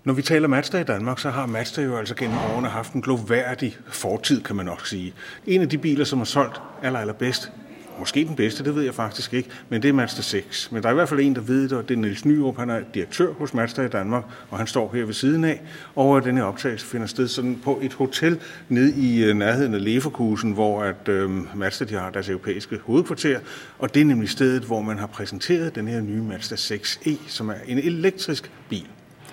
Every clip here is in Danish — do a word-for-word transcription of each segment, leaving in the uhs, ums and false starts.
Når vi taler Mazda i Danmark, så har Mazda jo altså gennem årene haft en gloværdig fortid, kan man nok sige. En af de biler, som har solgt aller, allerbedst, måske den bedste, det ved jeg faktisk ikke, men det er Mazda seks. Men der er i hvert fald en, der ved det, og det er Niels Nyrup. Han er direktør hos Mazda i Danmark, og han står her ved siden af. Og denne optagelse finder sted sådan på et hotel nede i nærheden af Leverkusen, hvor at, øh, Mazda de har deres europæiske hovedkvarter. Og det er nemlig stedet, hvor man har præsenteret den her nye Mazda seks E, som er en elektrisk bil.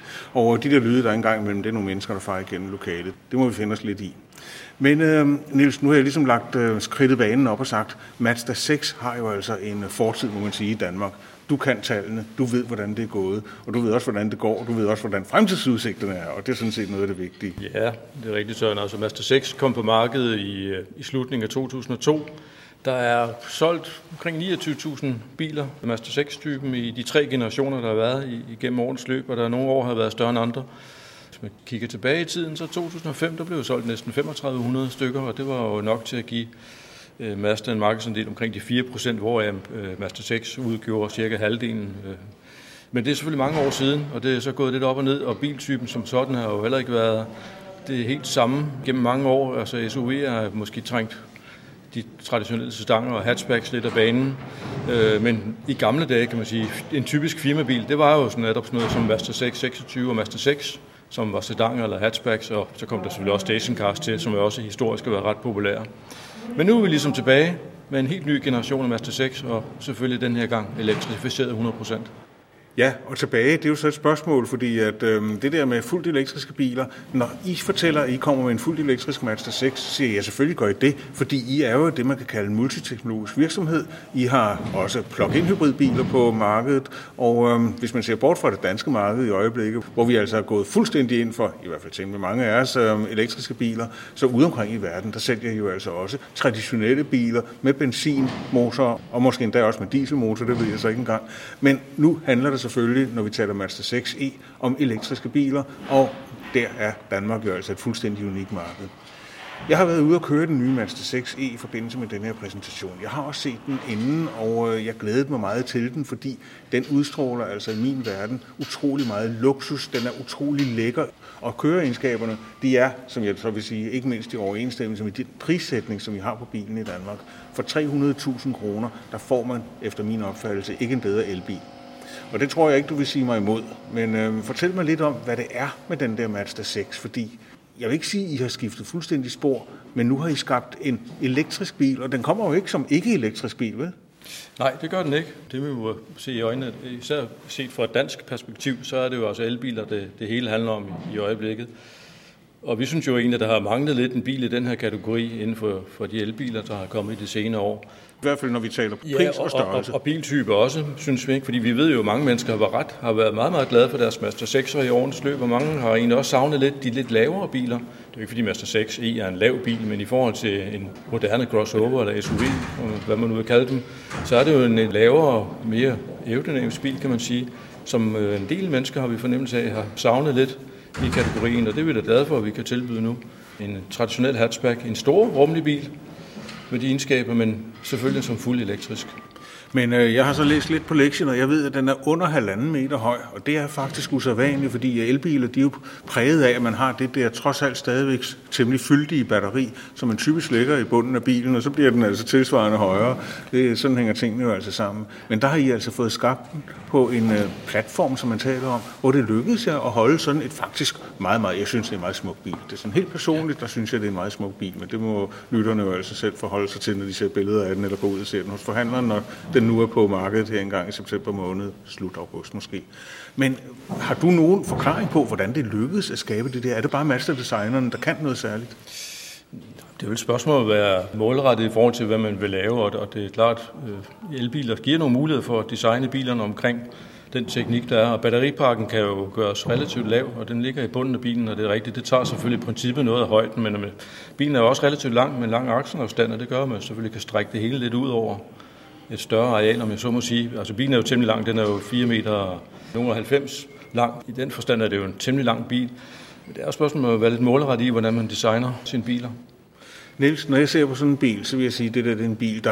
Og de der lyde, der er engang imellem, det er nogle mennesker, der farer igennem lokalet. Det må vi finde os lidt i. Men øh, Niels, nu har jeg ligesom lagt øh, skridtet vanen op og sagt, Mazda seks har jo altså en fortid, må man sige, i Danmark. Du kan tallene, du ved, hvordan det er gået, og du ved også, hvordan det går, og du ved også, hvordan fremtidsudsigterne er, og det er sådan set noget af det vigtige. Ja, det er rigtigt, Søren. Altså Mazda seks kom på markedet i, i slutningen af to tusind og to. Der er solgt omkring niogtyve tusind biler af Mazda seks-typen i de tre generationer, der har været igennem årens løb, og der er nogle år har været større end andre. Hvis man kigger tilbage i tiden, så to tusind og fem, der blev solgt næsten femogtredive hundrede stykker, og det var jo nok til at give øh, Mazda en markedsandel omkring de fire procent, hvor øh, Mazda seks udgjorde cirka halvdelen. Øh. Men det er selvfølgelig mange år siden, og det er så gået lidt op og ned, og biltypen som sådan har jo heller ikke været det helt samme gennem mange år. Altså S U V'er er måske trængt de traditionelle sedaner og hatchbacks lidt af banen. Øh, men i gamle dage, kan man sige, en typisk firmabil, det var jo sådan netop sådan noget som Mazda seks seksogtyve og Mazda seks, som var sedaner eller hatchbacks, og så kom der selvfølgelig også stationcars til, som jo også historisk har været ret populære. Men nu er vi ligesom tilbage med en helt ny generation af Mazda seks, og selvfølgelig den her gang elektrificeret hundrede procent. Ja, og tilbage, det er jo så et spørgsmål, fordi at, øhm, det der med fuldt elektriske biler, når I fortæller, at I kommer med en fuldt elektrisk Mazda seks, så siger jeg selvfølgelig gør I det, fordi I er jo det, man kan kalde en multiteknologisk virksomhed. I har også plug-in hybridbiler på markedet, og øhm, hvis man ser bort fra det danske marked i øjeblikket, hvor vi altså er gået fuldstændig ind for, i hvert fald tænkt med mange af os, øhm, elektriske biler, så ude omkring i verden, der sælger I jo altså også traditionelle biler med benzinmotor, og måske endda også med dieselmotor, det ved jeg så ikke engang. Men nu handler det selvfølgelig, når vi taler Mazda seks E, om elektriske biler, og der er Danmark jo altså et fuldstændig unikt marked. Jeg har været ude og køre den nye Mazda seks E i forbindelse med den her præsentation. Jeg har også set den inden, og jeg glædede mig meget til den, fordi den udstråler altså i min verden utrolig meget luksus. Den er utrolig lækker, og køreegenskaberne, de er, som jeg så vil sige, ikke mindst i overensstemmelse med den prissætning, som vi har på bilen i Danmark. For tre hundrede tusind kroner, der får man efter min opfattelse ikke en bedre elbil. Og det tror jeg ikke, du vil sige mig imod. Men øh, fortæl mig lidt om, hvad det er med den der Mazda seks, fordi jeg vil ikke sige, at I har skiftet fuldstændig spor, men nu har I skabt en elektrisk bil, og den kommer jo ikke som ikke-elektrisk bil, vel? Nej, det gør den ikke. Det vil vi jo se i øjnene. Især set fra et dansk perspektiv, så er det jo altså elbiler, det, det hele handler om i, i øjeblikket. Og vi synes jo egentlig, at der har manglet lidt en bil i den her kategori inden for, for de elbiler, der har kommet i de senere år. I hvert fald, når vi taler pris ja, og, og størrelse. Og, og biltype også, synes vi ikke. Fordi vi ved jo, at mange mennesker har været, ret, har været meget, meget glade for deres Mazda sekser i årens løb, og mange har egentlig også savnet lidt de lidt lavere biler. Det er jo ikke, fordi Mazda seks E er en lav bil, men i forhold til en moderne crossover eller S U V, hvad man nu vil kalde dem, så er det jo en lavere, mere aerodynamisk bil, kan man sige, som en del mennesker har vi fornemmelse af har savnet lidt i kategorien, og det er vi da glade for, at vi kan tilbyde nu. En traditionel hatchback, en stor, rummelig bil med de egenskaber, men selvfølgelig som fuld elektrisk. Men øh, jeg har så læst lidt på lektien, og jeg ved, at den er under halvanden meter høj, og det er faktisk usædvanligt, fordi elbiler, de er jo præget af, at man har det der trods alt stadigvæk temmelig fyldige batteri, som man typisk lægger i bunden af bilen, og så bliver den altså tilsvarende højere. Det, sådan hænger tingene jo altså sammen. Men der har I altså fået skabt den på en øh, platform, som man taler om, hvor det lykkedes jer at holde sådan et faktisk meget, meget, jeg synes, det er en meget smuk bil. Det er sådan helt personligt, der synes jeg, det er en meget smuk bil, men det må lytterne jo altså selv forholde sig til, når de ser billeder af den, eller går ud og ser den hos forhandleren, når den nu er på markedet her engang i september måned, slut august måske. Men har du nogen forklaring på, hvordan det lykkedes at skabe det der? Er det bare Mazda-designerne, der kan noget særligt? Det er jo et spørgsmål at være målrettet i forhold til, hvad man vil lave, og det er klart, at elbiler giver nogle muligheder for at designe bilerne omkring den teknik, der er. Og batteripakken kan jo gøres relativt lav, og den ligger i bunden af bilen, og det er rigtigt. Det tager selvfølgelig i princippet noget af højden, men bilen er jo også relativt lang med en lang akselafstand, og det gør, at man selvfølgelig kan strække det hele lidt ud over et større areal, om jeg så må sige. Altså bilen er jo temmelig lang, den er jo fire meter halvfems lang. I den forstand er det jo en temmelig lang bil. Men det er jo spørgsmålet at være lidt målrettet i, hvordan man designer sine biler. Niels, når jeg ser på sådan en bil, så vil jeg sige, at det der det er en bil, der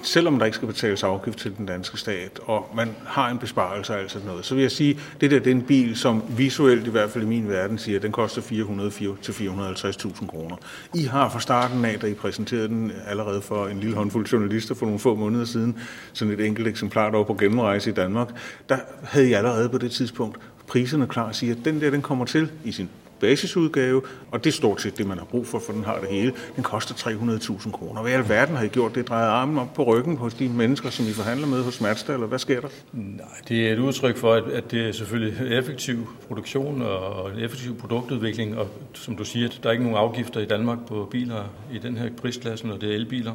selvom der ikke skal betales afgift til den danske stat, og man har en besparelse og alt sådan noget, så vil jeg sige, at det der det er en bil, som visuelt i hvert fald i min verden siger, at den koster fire hundrede til fire hundrede og halvtreds tusind kroner. I har fra starten af, da I præsenterede den allerede for en lille håndfuld journalister for nogle få måneder siden, sådan et enkelt eksemplar der var på gennemrejse i Danmark, der havde I allerede på det tidspunkt priserne klar og siger, at den der den kommer til i sin basisudgave, og det er stort set det, man har brug for, for den har det hele. Den koster tre hundrede tusind kroner. Hvad i alverden har I gjort? Det drejer armen op på ryggen hos de mennesker, som I forhandler med hos Mazda, eller hvad sker der? Nej, det er et udtryk for, at det er selvfølgelig effektiv produktion og effektiv produktudvikling, og som du siger, der er ikke nogen afgifter i Danmark på biler i den her prisklasse, når det er elbiler.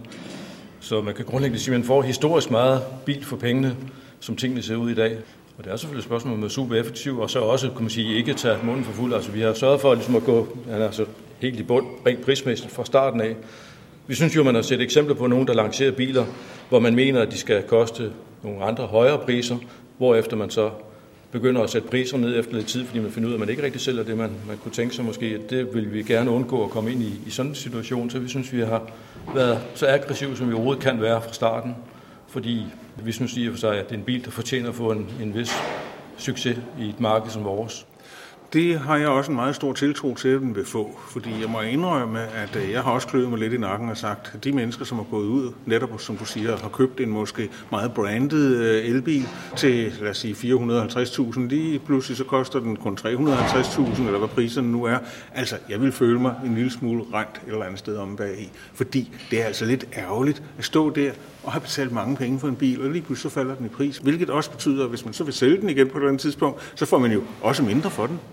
Så man kan grundlæggende sige, at man får historisk meget bil for pengene, som tingene ser ud i dag. Og det er selvfølgelig et spørgsmål med super effektiv, og så også, kan man sige, ikke tage munden for fuld. Altså, vi har sørget for ligesom at gå altså, helt i bund, rent prismæssigt fra starten af. Vi synes jo, man har set eksempler på nogen, der lancerer biler, hvor man mener, at de skal koste nogle andre højere priser, hvorefter man så begynder at sætte priser ned efter lidt tid, fordi man finder ud af, at man ikke rigtig sælger det, man, man kunne tænke sig måske. At det vil vi gerne undgå at komme ind i, i sådan en situation, så vi synes, vi har været så aggressive, som vi overhovedet kan være fra starten. Fordi vi synes i og for sig, at det er en bil, der fortjener at få en, en vis succes i et marked som vores. Det har jeg også en meget stor tiltro til, at den vil få, fordi jeg må indrømme, at jeg har også kløet mig lidt i nakken og sagt, at de mennesker, som er gået ud, netop som du siger, har købt en måske meget branded elbil til, lad os sige, fire hundrede og halvtreds tusind, lige pludselig så koster den kun tre hundrede og halvtreds tusind, eller hvad priserne nu er. Altså, jeg vil føle mig en lille smule rent et eller andet sted om bagi, fordi det er altså lidt ærgerligt at stå der og have betalt mange penge for en bil, og lige pludselig så falder den i pris, hvilket også betyder, at hvis man så vil sælge den igen på et andet tidspunkt, så får man jo også mindre for den.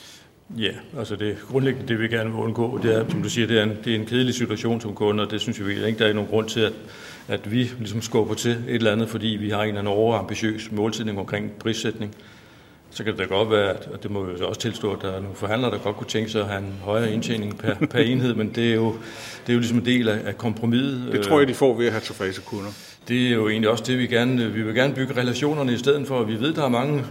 Ja, altså det grundlæggende, det vi gerne vil undgå, det er, som du siger, det er en, det er en kedelig situation som kunde, og det synes vi ikke, der er nogen grund til, at, at vi ligesom skubber til et eller andet, fordi vi har en eller anden overambitiøs målsætning omkring prissætning. Så kan det da godt være, og det må vi jo også tilstå, at der er nogle forhandlere, der godt kunne tænke sig at have en højere indtjening per, per enhed, men det er, jo, det er jo ligesom en del af, af kompromiset. Det tror jeg, de får ved at have tilfredse kunder. Det er jo egentlig også det, vi gerne vi vil gerne bygge relationerne i stedet for. Vi ved, der er mange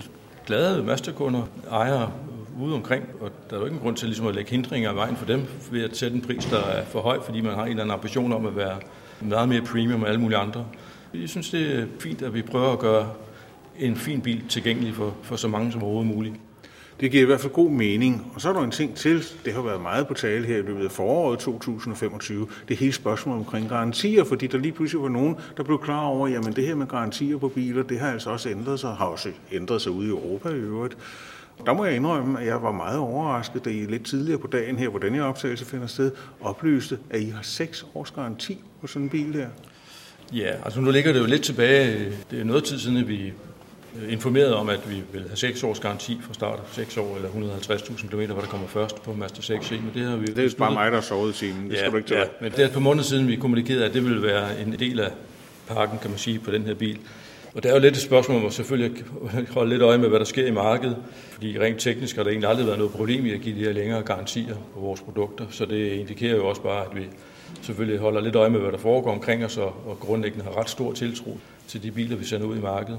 glade Mazda-kunder, ejere ude omkring, og der er jo ikke en grund til ligesom at lægge hindringer af vejen for dem ved at sætte en pris, der er for høj, fordi man har en eller anden ambition om at være meget mere premium end alle mulige andre. Jeg synes, det er fint, at vi prøver at gøre en fin bil tilgængelig for, for så mange som overhovedet muligt. Det giver i hvert fald god mening. Og så er der en ting til. Det har været meget på tale her i løbet af foråret to tusind og femogtyve. Det er hele spørgsmålet omkring garantier, fordi der lige pludselig var nogen, der blev klar over, jamen det her med garantier på biler, det har altså også ændret sig, har også ændret sig ude i Europa i øvrigt. Der må jeg indrømme, at jeg var meget overrasket, da I lidt tidligere på dagen her, hvor denne optagelse finder sted, oplyste, at I har seks års garanti på sådan en bil der. Ja, altså nu ligger det jo lidt tilbage. Det er noget tid siden, at vi informerede om, at vi vil have seks års garanti fra start, seks år eller et hundrede og halvtreds tusind kilometer, hvor der kommer først på Mazda seks. Men det har vi. Det er bare mig, der har sovet i timen. Det ja, skal du ikke tage. Ja, men det er et par måneder siden, vi kommunikerede, at det ville være en del af pakken, kan man sige, på den her bil. Og det er jo lidt et spørgsmål om at selvfølgelig holde lidt øje med, hvad der sker i markedet, fordi rent teknisk har der egentlig aldrig været noget problem i at give de her længere garantier på vores produkter, så det indikerer jo også bare, at vi selvfølgelig holder lidt øje med, hvad der foregår omkring os, og grundlæggende har ret stor tiltro til de biler, vi sender ud i markedet.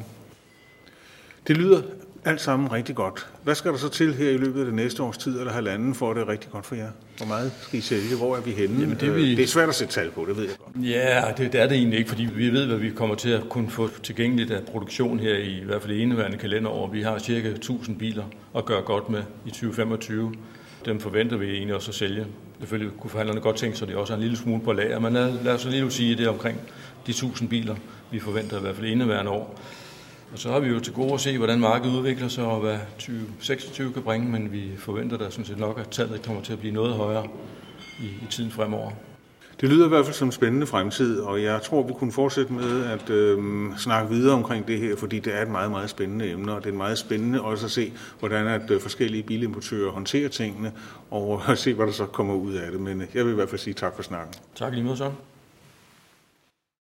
Det lyder alt sammen rigtig godt. Hvad skal der så til her i løbet af det næste års tid eller halvanden, for at det er rigtig godt for jer? Hvor meget skal I sælge? Hvor er vi henne? Jamen det, vi... det er svært at sætte tal på, det ved jeg godt. Ja, det, det er det egentlig ikke, fordi vi ved, hvad vi kommer til at kunne få tilgængeligt af produktion her i, i hvert fald i indeværende kalenderår. Vi har cirka tusind biler at gøre godt med i tyve femogtyve. Dem forventer vi egentlig også at sælge. Selvfølgelig kunne forhandlerne godt tænke sig, at det også er en lille smule på lager, men lad, lad os lige sige, at det er omkring de tusind biler, vi forventer i hvert fald i indeværende år. Og så har vi jo til gode at se, hvordan markedet udvikler sig, og hvad tyve seksogtyve kan bringe, men vi forventer da sådan set nok, at tallet kommer til at blive noget højere i, i tiden fremover. Det lyder i hvert fald som en spændende fremtid, og jeg tror, vi kunne fortsætte med at øh, snakke videre omkring det her, fordi det er et meget, meget spændende emne, og det er meget spændende også at se, hvordan at øh, forskellige bilimportører håndterer tingene, og at se, hvad der så kommer ud af det. Men jeg vil i hvert fald sige tak for snakken. Tak lige måde, Søren.